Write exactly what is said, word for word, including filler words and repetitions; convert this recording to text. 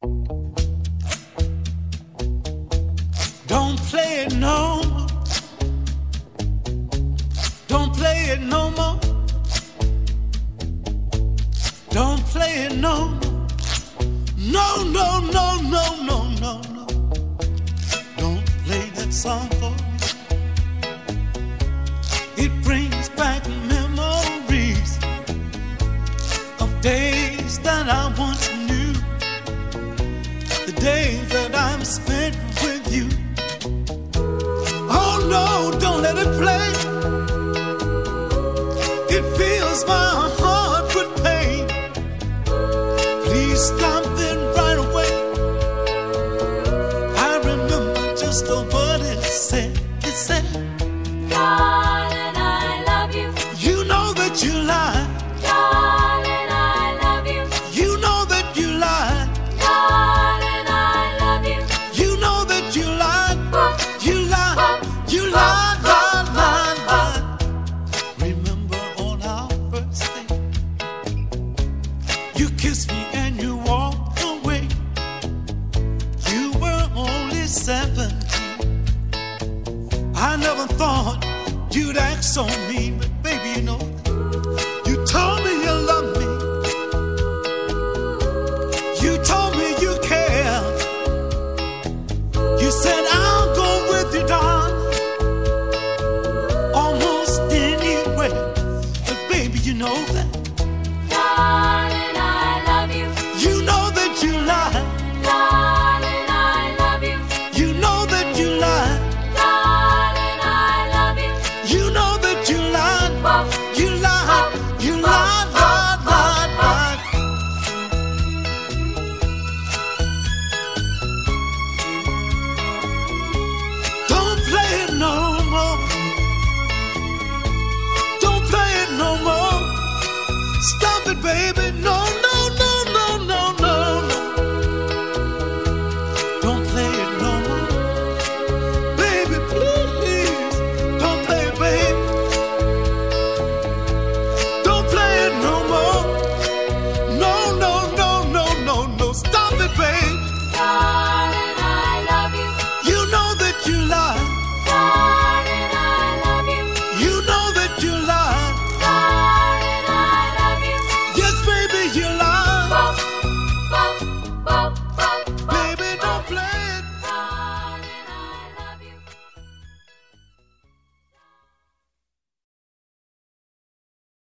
Don't play it no more. Don't play it no more. Don't play it no more. No, no, no, no, no, no, no. Don't play that song for me. It brings back memories of days that I once knew. The days that I've spent with you. Oh no, don't let it play. It fills my heart with pain. Please stop then right away. I remember just what it said. It said, darling, I love you. You know that you lie. Darling, I love you. You know that you lie. Darling, I love you. You know that you lie. You lie. You lie, lie, lie, lie. Remember on our first day, you kissed me and you walked away. You were only seventeen. I never thought you'd act so mean.